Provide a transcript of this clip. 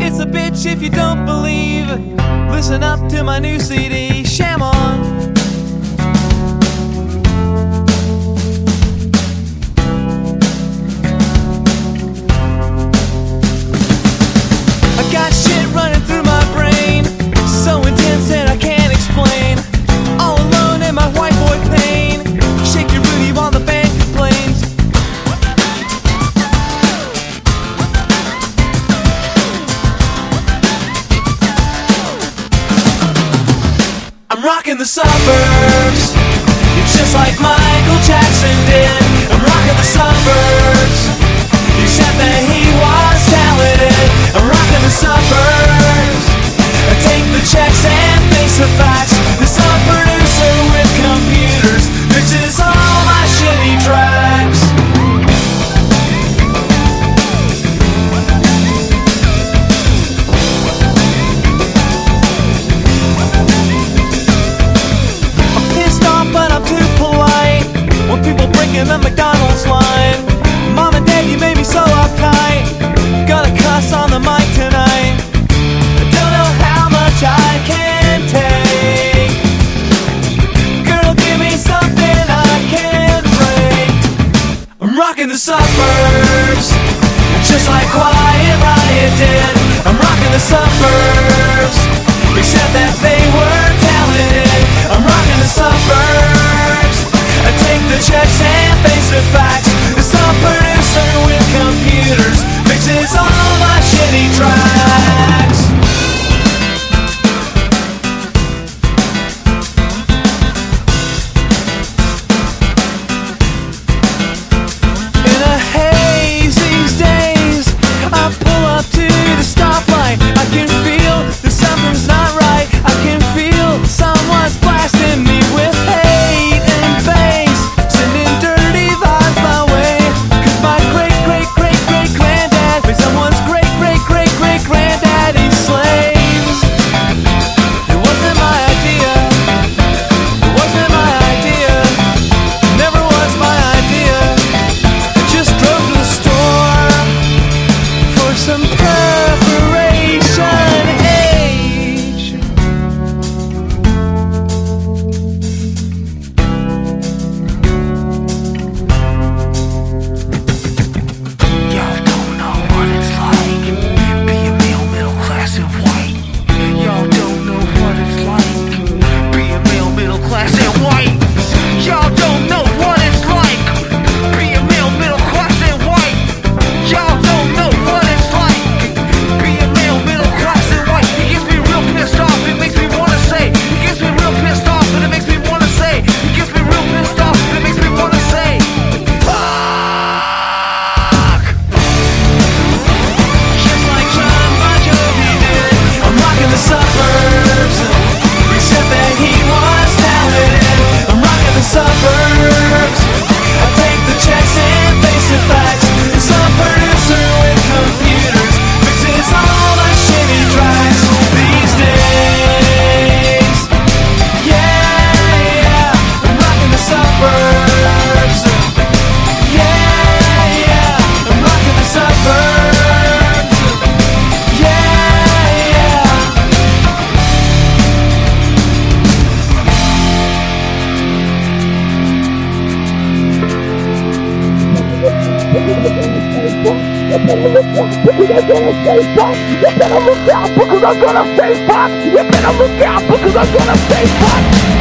It's a bitch if you don't believe. Listen up to my new CD, Sham On. I got shit running through my brain, so intense that I can't explain. All alone in my white boy pain. Shake your booty while the band complains. I'm rocking the suburbs, it's just like Michael Jackson did. I'm rocking the suburbs, except that he was talented. I'm rocking the suburbs, I take the checks and face the facts. This some producer with computers mixes all my shitty tracks. But I'm too polite when people breaking the McDonald's line. Mom and Dad, you made me so uptight. Gonna cuss on the mic tonight. I don't know how much I can take. Girl, give me something I can break. I'm rocking the suburbs, just like Quiet Riot did. I'm rocking the suburbs, except that they were talented. I'm rocking the suburbs, I take the checks and face the facts. Some producer with computers mixes all my shitty tracks. In a haze these days, I pull up to the stoplight. I can feel that something's not right. I can feel someone's blasting me with hate and bass, sending dirty vibes my way. Cause my great-great-great-great-granddad was someone's great-great-great-great-granddaddy's slaves. It wasn't my idea. It wasn't my idea. Never was my idea. I just drove to the store for some preparation age. Y'all don't know what it's like being male, middle class and white. Y'all don't know what it's like being male, middle class and white. Y'all don't know what it's like being male, middle class and white. Y'all don't know what it's like being male, middle class and white. It gets me real pissed off, it makes me wanna say. It gets me real pissed off and it makes me wanna say. It gets me real pissed off and it makes me wanna say. Fuck! Just like John Bon Jovi did. I'm rocking the suburbs, except that he was talented. I'm rocking the suburbs, I take the checks and face the facts. Some producer with computers mixes all my shitty tracks these days. Yeah, I'm rocking the suburbs. Yeah, I'm rocking the suburbs. Yeah. You better look out because I'm gonna say fuck. You better look out because I'm gonna say fuck. You better look out because I'm gonna say fuck.